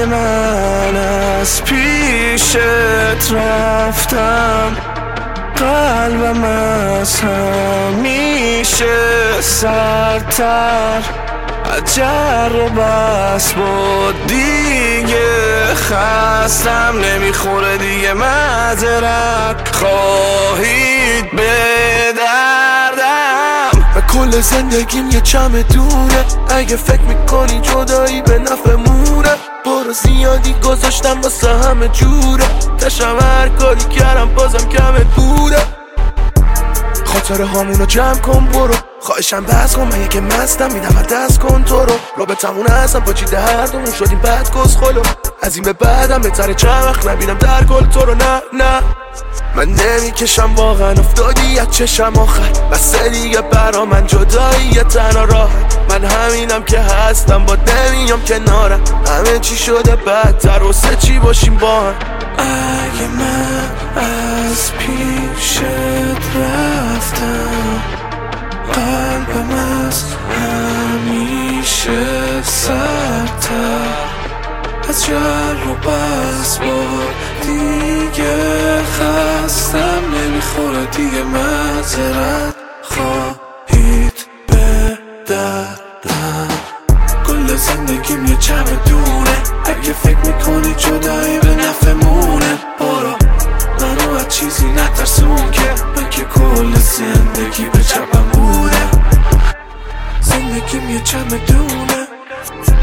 اگه من از پیشت رفتم قلبم از همیشه سردتر اجر و بس بود دیگه خستم نمیخوره دیگه معذرت خواهید به دردم و کل زندگیم یه چمدونه اگه فکر میکنی جدایی به نفعمونه برو زیادی گذاشتم واسه همه جوره تشم هر کاری کردم بازم کمت بوده خاطره هامونو جمع کن برو خواهشم بس کن من یکی مستم میدم دست کن تو رو رابطمون هستم با چی دردمون شدیم بد کس خلو از این به بعدم بهتره چند وقت نبینم در گل تو رو نه من نمیکشم واقعا افتادی از چشم آخر بس دیگه برا من جدایی یه تنها راحت من همینم که هستم با نمیام کنارم همه چی شده بدتر واسه چی باشیم با هم اگه من از پیشت رفتم قلبم از همیشه سردتر از جر و بس بود دیگه خستم نمیخوره دیگه معذرت خواهید به دردم کل زندگیم یه چمدونه اگه فکر میکنی جدایی به نفعمونه برو منو از چیزی نترسون که من که کل زندگی به چپم بوده زندگیم یه چمدونه